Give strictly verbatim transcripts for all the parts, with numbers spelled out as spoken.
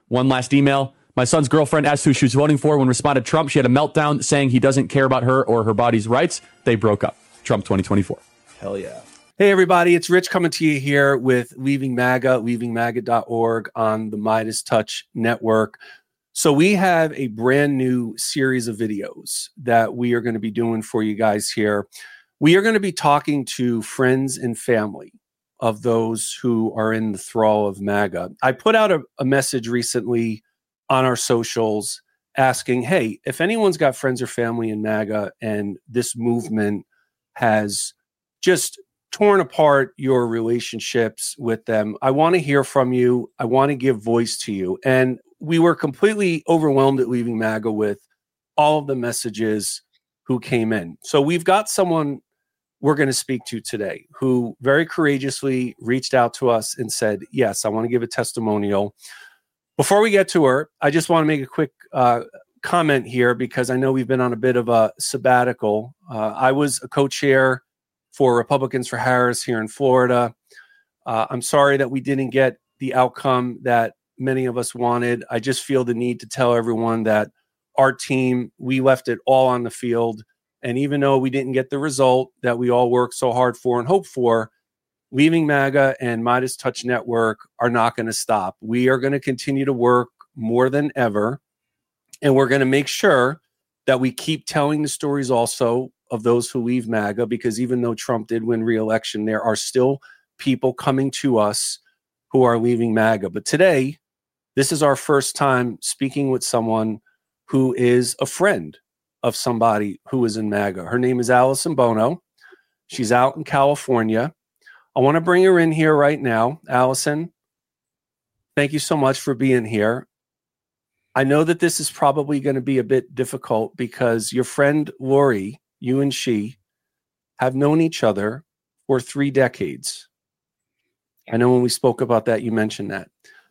One last email. My son's girlfriend asked who she was voting for. When responded Trump, she had a meltdown saying he doesn't care about her or her body's rights. They broke up. Trump twenty twenty-four. Hell yeah. Hey, everybody. It's Rich coming to you here with Leaving MAGA, leaving maga dot org on the Midas Touch Network. So we have a brand new series of videos that we are going to be doing for you guys here. We are going to be talking to friends and family of those who are in the thrall of MAGA. I put out a, a message recently on our socials asking, hey, if anyone's got friends or family in MAGA and this movement has just torn apart your relationships with them, I want to hear from you. I want to give voice to you. And we were completely overwhelmed at Leaving MAGA with all of the messages who came in. So we've got someone we're going to speak to today who very courageously reached out to us and said, yes, I want to give a testimonial. Before we get to her, I just want to make a quick uh, comment here because I know we've been on a bit of a sabbatical. Uh, I was a co-chair for Republicans for Harris here in Florida. Uh, I'm sorry that we didn't get the outcome that many of us wanted. I just feel the need to tell everyone that our team, we left it all on the field. And even though we didn't get the result that we all worked so hard for and hoped for, Leaving MAGA and Midas Touch Network are not going to stop. We are going to continue to work more than ever. And we're going to make sure that we keep telling the stories also of those who leave MAGA, because even though Trump did win re-election, there are still people coming to us who are leaving MAGA. But today, this is our first time speaking with someone who is a friend of somebody who is in MAGA. Her name is Allison Bono. She's out in California. I want to bring her in here right now. Allison, thank you so much for being here. I know that this is probably going to be a bit difficult because your friend Lori, you and she, have known each other for three decades. I know when we spoke about that, you mentioned that.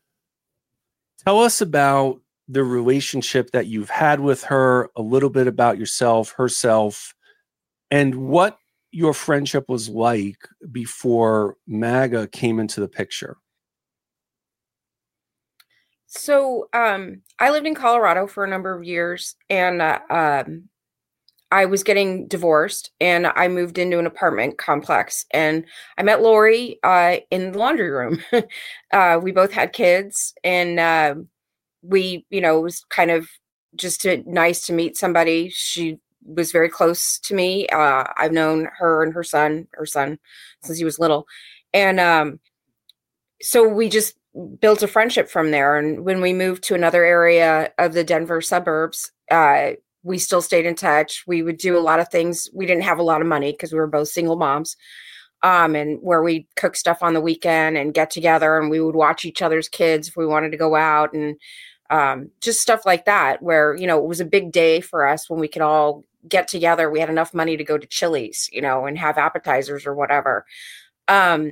Tell us about the relationship that you've had with her, a little bit about yourself, herself, and what your friendship was like before MAGA came into the picture. So um, I lived in Colorado for a number of years, and uh, um, I was getting divorced, and I moved into an apartment complex, and I met Lori uh, in the laundry room. uh, we both had kids, and uh, we, you know, it was kind of just to, nice to meet somebody. She was very close to me. Uh, I've known her and her son, her son, since he was little. And um, so we just built a friendship from there. And when we moved to another area of the Denver suburbs, uh, we still stayed in touch. We would do a lot of things. We didn't have a lot of money because we were both single moms. Um, and where we'd cook stuff on the weekend and get together, and we would watch each other's kids if we wanted to go out, and um, just stuff like that, where, you know, it was a big day for us when we could all get together. We had enough money to go to Chili's, you know, and have appetizers or whatever. Um,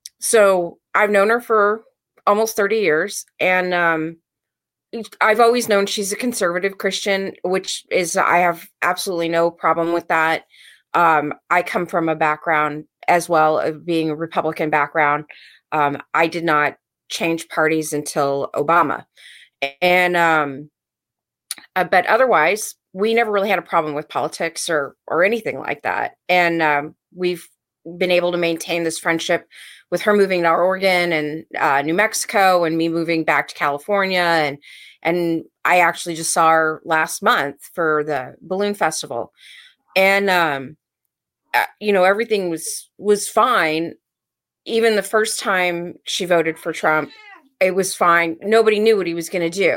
so I've known her for almost thirty years. And um, I've always known she's a conservative Christian, which is, I have absolutely no problem with that. Um, I come from a background as well of being a Republican background. Um, I did not change parties until Obama. And, um, uh, but otherwise, we never really had a problem with politics or, or anything like that. And, um, we've been able to maintain this friendship with her moving to Oregon and, uh, New Mexico, and me moving back to California. And, and I actually just saw her last month for the balloon festival. And, um, uh, you know, everything was, was fine. Even the first time she voted for Trump, it was fine. Nobody knew what he was going to do.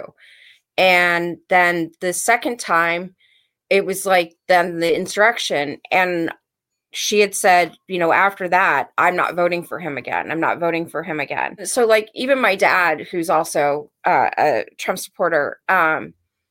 And then the second time, it was like then the insurrection. And she had said, you know, after that, I'm not voting for him again. I'm not voting for him again. So like even my dad, who's also uh, a Trump supporter, um,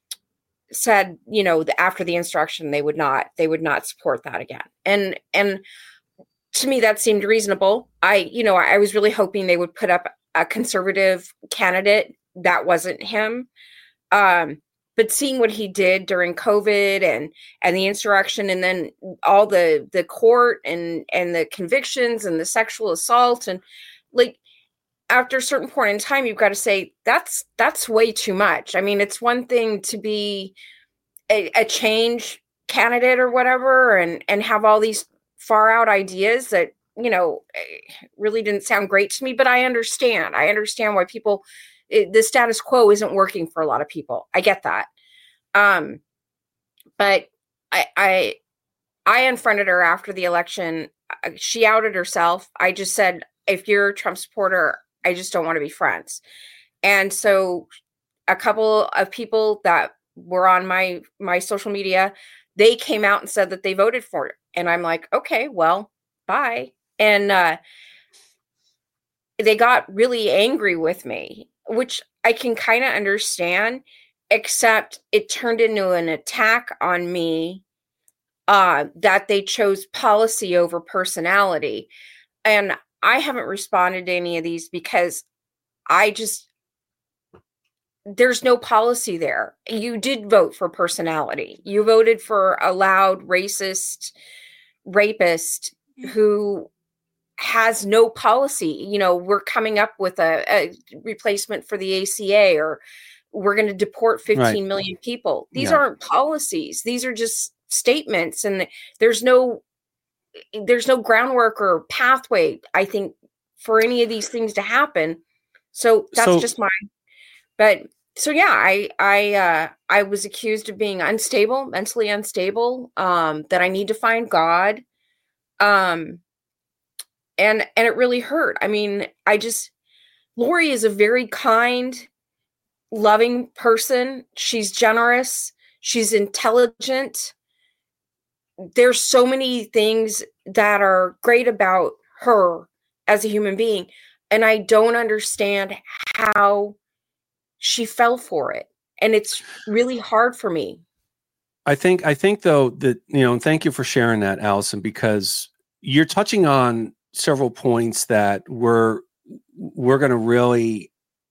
said, you know, the, after the insurrection, they would not, they would not support that again. And, and to me, that seemed reasonable. I, you know, I was really hoping they would put up a conservative candidate. That wasn't him. Um, but seeing what he did during COVID and, and the insurrection, and then all the, the court and, and the convictions and the sexual assault, and like, after a certain point in time, you've got to say that's that's way too much. I mean, it's one thing to be a, a change candidate or whatever, and and have all these far out ideas that, you know, really didn't sound great to me. But I understand. I understand why people, it, the status quo isn't working for a lot of people. I get that. Um, but I I I unfriended her after the election. She outed herself. I just said, if you're a Trump supporter, I just don't want to be friends. And so a couple of people that were on my my social media, they came out and said that they voted for it. And I'm like, okay, well, bye. And uh, they got really angry with me, which I can kind of understand, except it turned into an attack on me, uh, that they chose policy over personality. And I haven't responded to any of these because I just, there's no policy there. You did vote for personality. You voted for a loud, racist, rapist who has no policy. You know, we're coming up with a, a replacement for the A C A, or we're going to deport fifteen right. million people. These yeah. aren't policies. These are just statements. And there's no, there's no groundwork or pathway, I think, for any of these things to happen. So that's so, just my, but so yeah, I, I, uh, I was accused of being unstable, mentally unstable, um, that I need to find God. Um, and, and it really hurt. I mean, I just, Lori is a very kind, loving person. She's generous. She's intelligent. There's so many things that are great about her as a human being. And I don't understand how she fell for it. And it's really hard for me. I think, I think though that, you know, and thank you for sharing that, Allison, because you're touching on several points that we're, we're going to really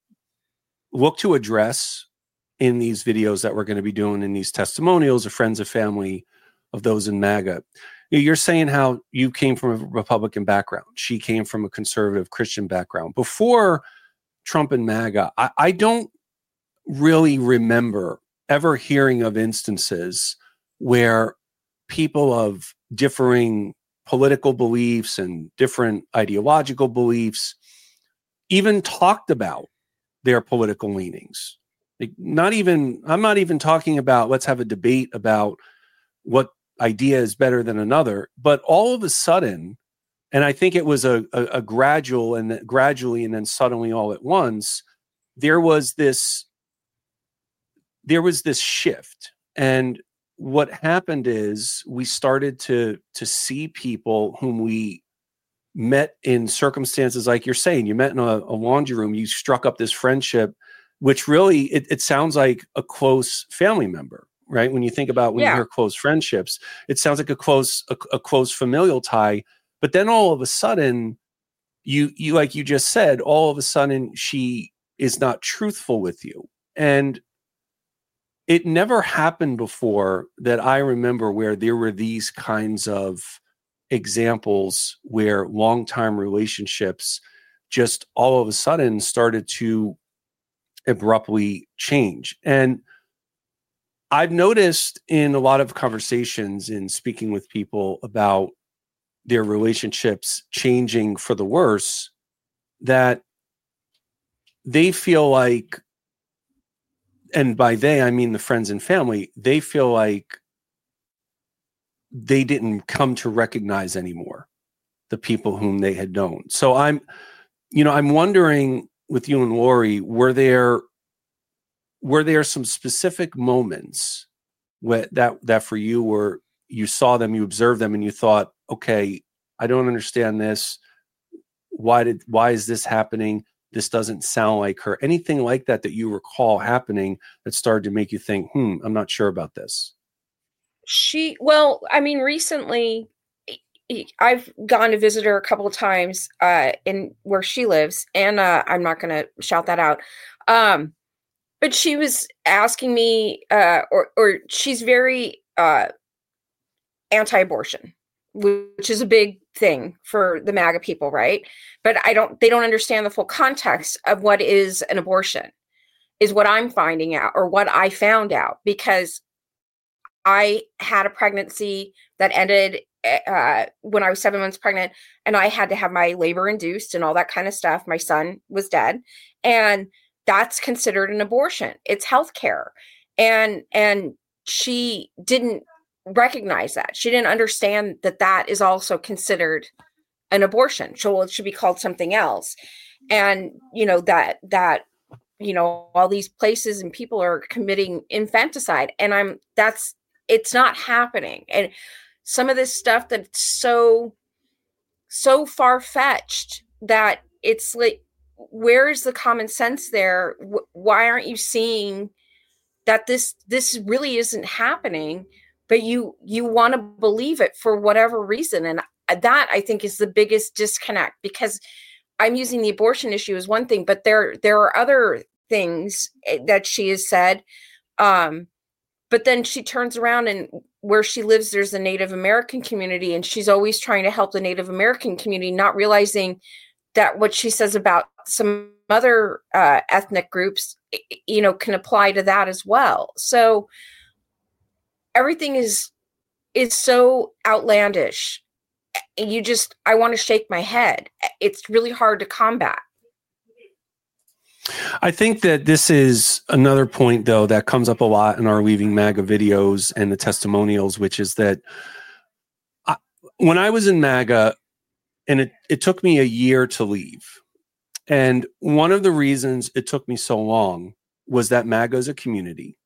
look to address in these videos that we're going to be doing in these testimonials of friends of family of those in MAGA. You're saying how you came from a Republican background. She came from a conservative Christian background. Before Trump and MAGA, I, I don't really remember ever hearing of instances where people of differing political beliefs and different ideological beliefs even talked about their political leanings. Like not even, I'm not even talking about let's have a debate about what idea is better than another, but all of a sudden, and I think it was a, a, a gradual and gradually and then suddenly all at once, there was this, there was this shift. And what happened is we started to, to see people whom we met in circumstances like you're saying, you met in a, a laundry room, you struck up this friendship, which really, it, it sounds like a close family member. Right? When you think about when yeah. you hear close friendships, it sounds like a close, a, a close familial tie. But then all of a sudden, you, you, like you just said, all of a sudden she is not truthful with you. And it never happened before that I remember where there were these kinds of examples where long-time relationships just all of a sudden started to abruptly change. And I've noticed in a lot of conversations in speaking with people about their relationships changing for the worse, that they feel like, and by they, I mean the friends and family, they feel like they didn't come to recognize anymore the people whom they had known. So I'm, you know, I'm wondering with you and Lori, were there Were there some specific moments where that, that for you where you saw them, you observed them, and you thought, okay, I don't understand this. Why did, why is this happening? This doesn't sound like her. Anything like that that you recall happening that started to make you think, hmm, I'm not sure about this? She, well, I mean, recently I've gone to visit her a couple of times uh, in where she lives, and uh, I'm not going to shout that out. Um, But she was asking me, uh, or or she's very uh, anti-abortion, which is a big thing for the MAGA people, right? But I don't, they don't understand the full context of what is an abortion, is what I'm finding out, or what I found out, because I had a pregnancy that ended uh, when I was seven months pregnant, and I had to have my labor induced and all that kind of stuff. My son was dead, and that's considered an abortion. It's healthcare. And, and she didn't recognize that. She didn't understand that that is also considered an abortion. So it should be called something else. And, you know, that, that, you know, all these places and people are committing infanticide, and I'm, that's, it's not happening. And some of this stuff that's so, so far-fetched that it's like, where's the common sense there? Why aren't you seeing that this, this really isn't happening, but you, you want to believe it for whatever reason? And that, I think, is the biggest disconnect, because I'm using the abortion issue as one thing, but there, there are other things that she has said. Um, But then she turns around, and where she lives, there's a Native American community, and she's always trying to help the Native American community, not realizing that what she says about some other uh, ethnic groups, you know, can apply to that as well. So everything is, is so outlandish. You just, I want to shake my head. It's really hard to combat. I think that this is another point, though, that comes up a lot in our Leaving MAGA videos and the testimonials, which is that I, when I was in MAGA, and it, it took me a year to leave. And one of the reasons it took me so long was that MAGA is a community.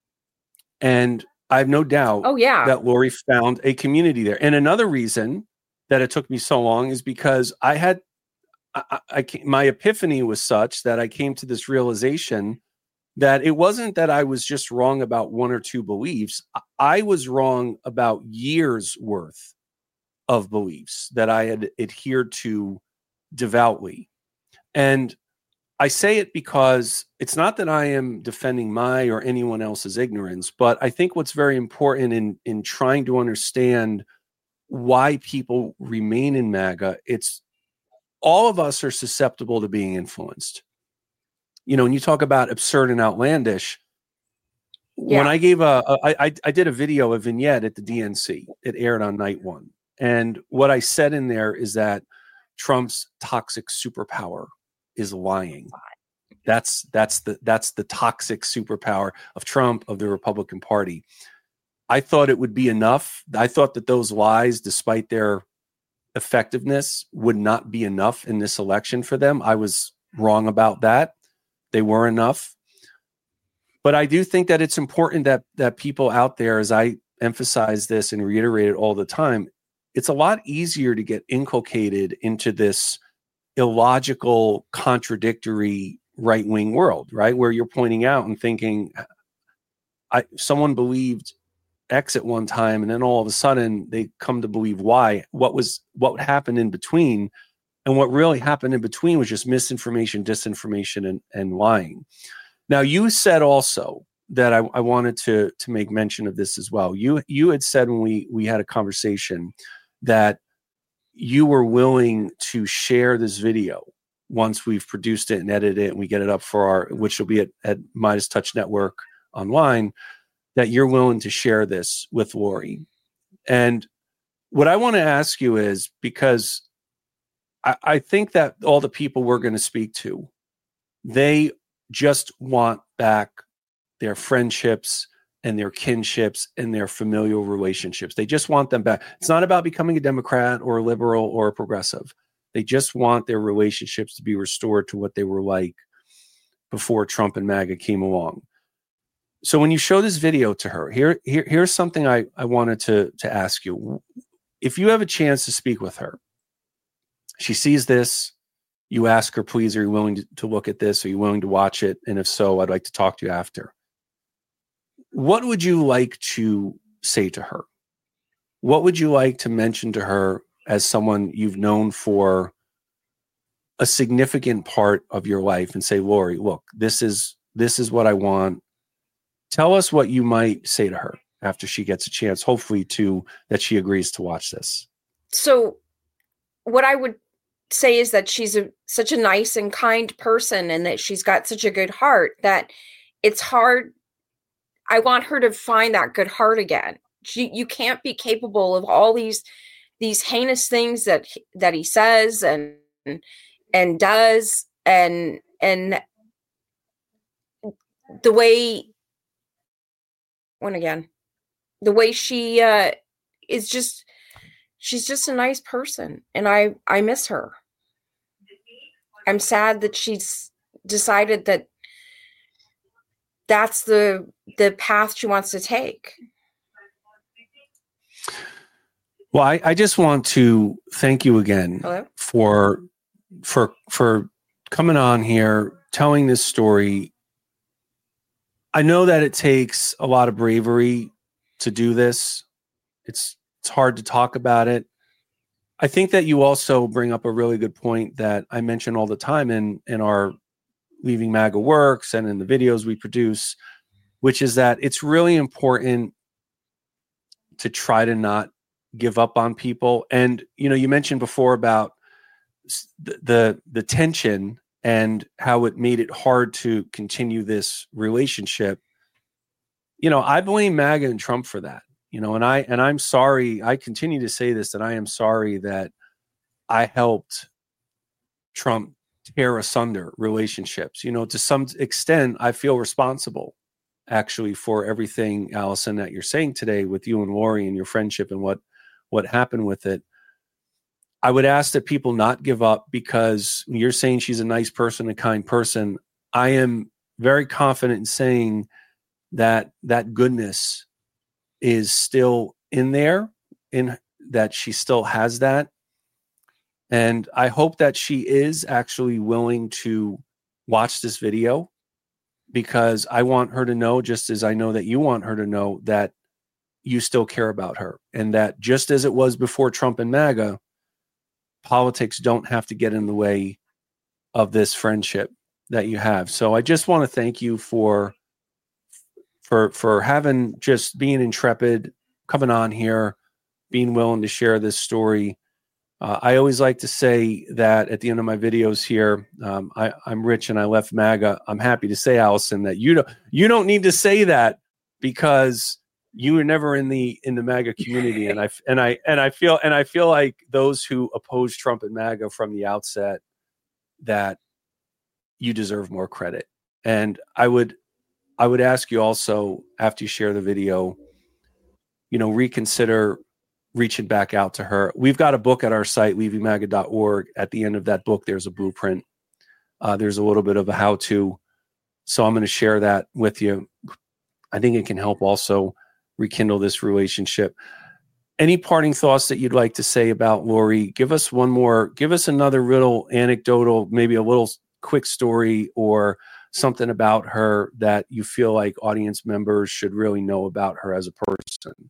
And I have no doubt oh, yeah. that Lori found a community there. And another reason that it took me so long is because I had I, I, my epiphany was such that I came to this realization that it wasn't that I was just wrong about one or two beliefs. I was wrong about years worth of beliefs that I had adhered to devoutly. And I say it because it's not that I am defending my or anyone else's ignorance, but I think what's very important in, in trying to understand why people remain in MAGA, it's all of us are susceptible to being influenced. You know, when you talk about absurd and outlandish, yeah. when I gave a, a I, I did a video, a vignette at the D N C. It aired on night one. And what I said in there is that Trump's toxic superpower is lying. That's, that's the, that's the toxic superpower of Trump, of the Republican Party. I thought it would be enough. I thought that those lies, despite their effectiveness, would not be enough in this election for them. I was wrong about that. They were enough. But I do think that it's important that that people out there, as I emphasize this and reiterate it all the time, it's a lot easier to get inculcated into this illogical, contradictory right-wing world, right? Where you're pointing out and thinking, I someone believed X at one time, and then all of a sudden they come to believe Y. What was what happened in between, and what really happened in between was just misinformation, disinformation, and, and lying. Now, you said also that I, I wanted to to make mention of this as well. You you had said when we we had a conversation that you were willing to share this video once we've produced it and edited it and we get it up for our, which will be at, at Midas Touch Network online, that you're willing to share this with Lori. And what I want to ask you is, because I, I think that all the people we're going to speak to, they just want back their friendships and their kinships and their familial relationships. They just want them back. It's not about becoming a Democrat or a liberal or a progressive. They just want their relationships to be restored to what they were like before Trump and MAGA came along. So when you show this video to her, here, here here's something I, I wanted to, to ask you. If you have a chance to speak with her, she sees this, you ask her, please, are you willing to, to look at this? Are you willing to watch it? And if so, I'd like to talk to you after. What would you like to say to her? What would you like to mention to her as someone you've known for a significant part of your life, and say, Lori, look, this is this is what I want. Tell us what you might say to her after she gets a chance, hopefully to that she agrees to watch this. so what I would say is that she's a, such a nice and kind person, and that she's got such a good heart that it's hard. I want her to find that good heart again. She, you can't be capable of all these these heinous things that that he says and and does, and and the way when again the way she uh is just she's just a nice person, and I I miss her. I'm sad that she's decided that that's the the path she wants to take. Well, I, I just want to thank you again Hello? for for for coming on here, telling this story. I know that it takes a lot of bravery to do this. It's it's hard to talk about it. I think that you also bring up a really good point that I mention all the time in in our Leaving MAGA works and in the videos we produce, which is that it's really important to try to not give up on people. And, you know, you mentioned before about the, the, the tension and how it made it hard to continue this relationship. You know, I blame MAGA and Trump for that, you know, and I, and I'm sorry. I continue to say this, that I am sorry that I helped Trump tear asunder relationships. You know, to some extent, I feel responsible actually for everything, Allison, that you're saying today with you and Lori and your friendship and what, what happened with it. I would ask that people not give up, because you're saying she's a nice person, a kind person. I am very confident in saying that that goodness is still in there, in that she still has that. And I hope that she is actually willing to watch this video, because I want her to know, just as I know that you want her to know, that you still care about her, and that just as it was before Trump and MAGA, politics don't have to get in the way of this friendship that you have. So I just want to thank you for for for having, just being intrepid, coming on here, being willing to share this story. Uh, I always like to say that at the end of my videos here, um, I, I'm rich and I left MAGA. I'm happy to say, Allison, that you don't you don't need to say that, because you were never in the in the MAGA community, and I and I and I feel and I feel like those who oppose Trump and MAGA from the outset, that you deserve more credit. And I would I would ask you also, after you share the video, you know, reconsider reaching back out to her. We've got a book at our site, leaving maga dot org. At the end of that book, there's a blueprint. Uh, there's a little bit of a how-to. So I'm going to share that with you. I think it can help also rekindle this relationship. Any parting thoughts that you'd like to say about Lori? Give us one more, give us another little anecdotal, maybe a little quick story or something about her that you feel like audience members should really know about her as a person.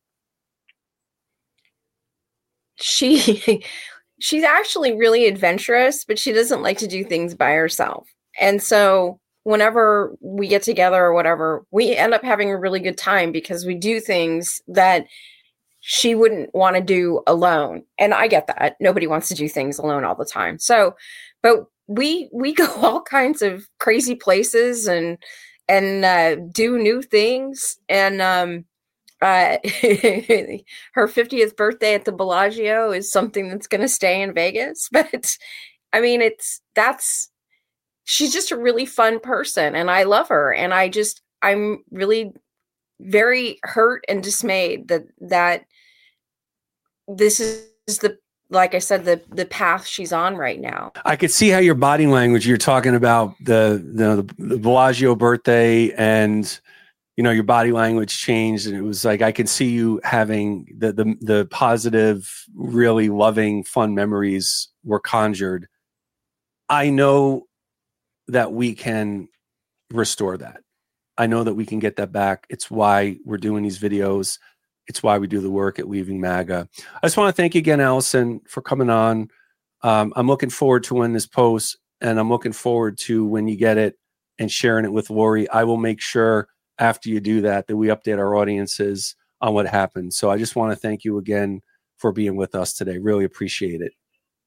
She she's actually really adventurous, but she doesn't like to do things by herself. And so whenever we get together or whatever, we end up having a really good time, because we do things that she wouldn't want to do alone. And I get that. Nobody wants to do things alone all the time. So, but we we go all kinds of crazy places and and uh, do new things. And um Uh, her fiftieth birthday at the Bellagio is something that's going to stay in Vegas. But I mean, it's, that's, she's just a really fun person, and I love her. And I just, I'm really very hurt and dismayed that, that this is the, like I said, the, the path she's on right now. I could see how your body language, you're talking about the, the, the Bellagio birthday, and you know, your body language changed, and it was like, I could see you having the, the, the positive, really loving, fun memories were conjured. I know that we can restore that. I know that we can get that back. It's why we're doing these videos. It's why we do the work at Leaving MAGA. I just want to thank you again, Allison, for coming on. Um, I'm looking forward to when this posts, and I'm looking forward to when you get it and sharing it with Lori. I will make sure after you do that, that we update our audiences on what happened. So I just want to thank you again for being with us today. Really appreciate it.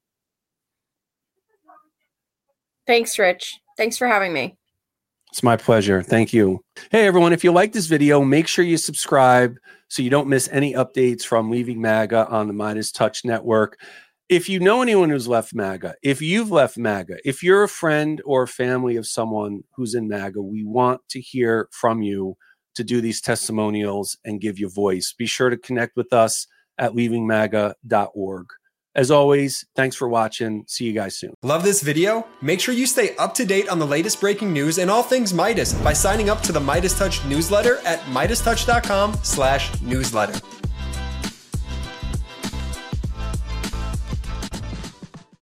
Thanks, Rich. Thanks for having me. It's my pleasure. Thank you. Hey, everyone, if you like this video, make sure you subscribe so you don't miss any updates from Leaving MAGA on the Midas Touch Network. If you know anyone who's left MAGA, if you've left MAGA, if you're a friend or family of someone who's in MAGA, we want to hear from you to do these testimonials and give you voice. Be sure to connect with us at leaving maga dot org. As always, thanks for watching. See you guys soon. Love this video? Make sure you stay up to date on the latest breaking news and all things Midas by signing up to the Midas Touch newsletter at midas touch dot com slash newsletter.